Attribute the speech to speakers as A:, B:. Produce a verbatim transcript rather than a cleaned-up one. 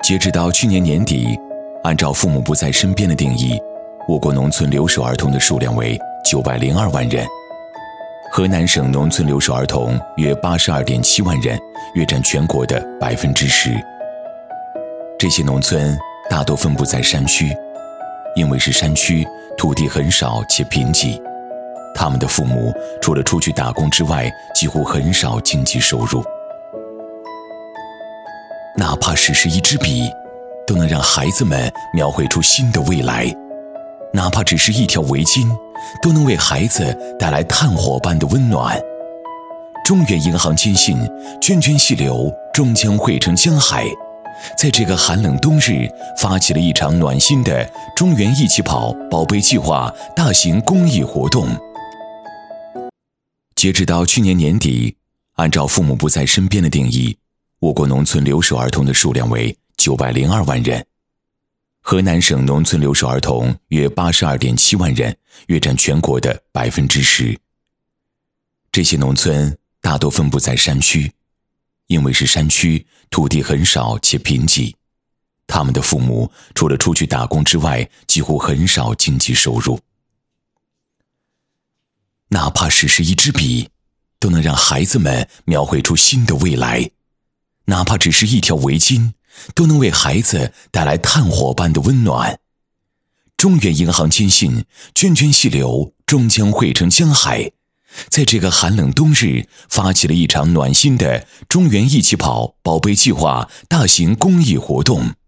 A: 截止到去年年底，按照父母不在身边的定义，我国农村留守儿童的数量为九百零二万人。河南省农村留守儿童约八十二点七万人，约占全国的百分之十。这些农村大多分布在山区，因为是山区，土地很少且贫瘠，他们的父母除了出去打工之外，几乎很少经济收入。哪怕只是一支笔，都能让孩子们描绘出新的未来；哪怕只是一条围巾，都能为孩子带来炭火般的温暖。中原银行坚信，涓涓细流终将汇成江海，在这个寒冷冬日，发起了一场暖心的中原一起跑宝贝计划大型公益活动。截止到去年年底，按照父母不在身边的定义，我国农村留守儿童的数量为九百零二万人。河南省农村留守儿童约八十二点七万人，约占全国的百分之十。这些农村大多分布在山区，因为是山区，土地很少且贫瘠，他们的父母除了出去打工之外，几乎很少经济收入。哪怕只是一支笔，都能让孩子们描绘出新的未来；哪怕只是一条围巾，都能为孩子带来炭火般的温暖。中原银行坚信，涓涓细流终将汇成江海，在这个寒冷冬日，发起了一场暖心的中原一起跑宝贝计划大型公益活动。